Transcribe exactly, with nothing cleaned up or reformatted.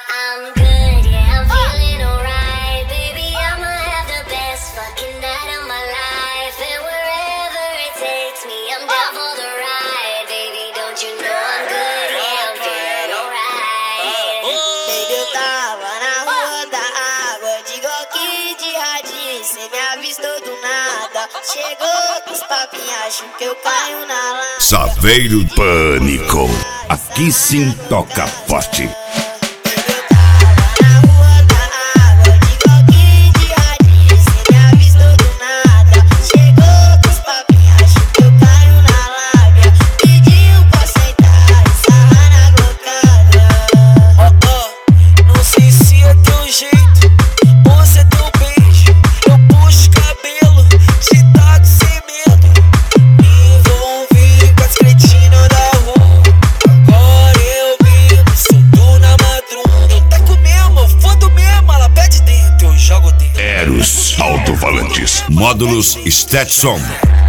I'm good, yeah, I'm feeling alright. Baby, I'ma have the best fucking night of my life. And wherever it takes me, I'm down for the ride. Baby, don't you know I'm good, yeah, I'm feeling alright. Baby, eu tava na rua da água, de Glock de radinho, cê me avistou do nada. Chegou com os papinhos, acho que eu caio na lama. Saveiro Pânico, aqui sim toca forte. Eros Alto-Falantes, módulos Stetson.